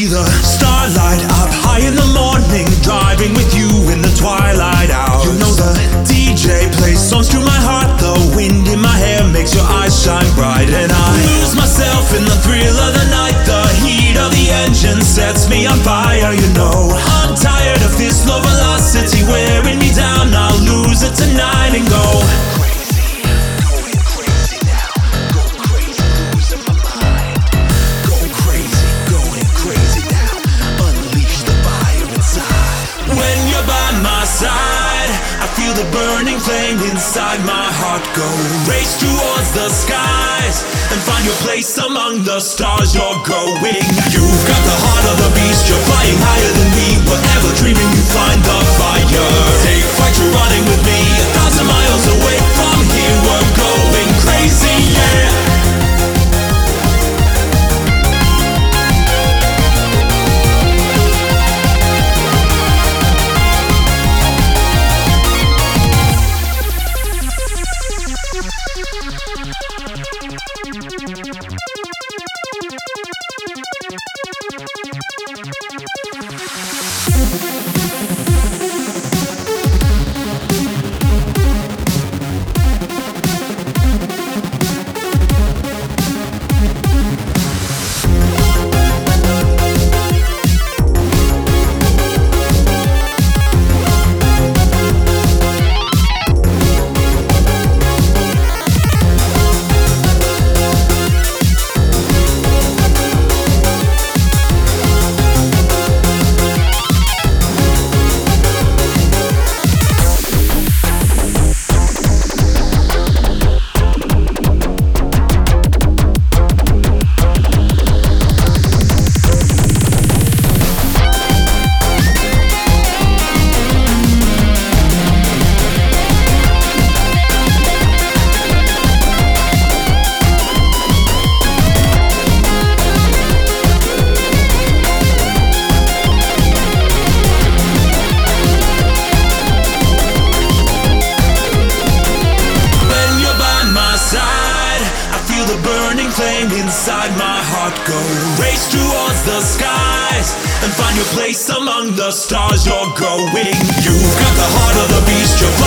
the starlight up high in the morning, driving with you in the twilight hours. You know the DJ plays songs through my heart, the wind in my hair makes your eyes shine bright, and I lose myself in the thrill of the night. The heat of the engine sets me on fire. You know I'm tired of this low velocity wearing me down. I'll lose it tonight and go crazy, going crazy now, go crazy, losing my mind. Go crazy, going crazy now, unleash the fire inside. When you're by my side, I feel the burning flame inside my heart. Go race towards the skies and find your place among the stars. You're going. You've got the heart of the beast. You're flying higher than me. Whatever dreaming, you find the fire. Take flight, you're running with me. 1,000 miles away from here, we're going crazy, yeah. Inside my heart, go race towards the skies and find your place among the stars. You're going. You've got the heart of the beast. You're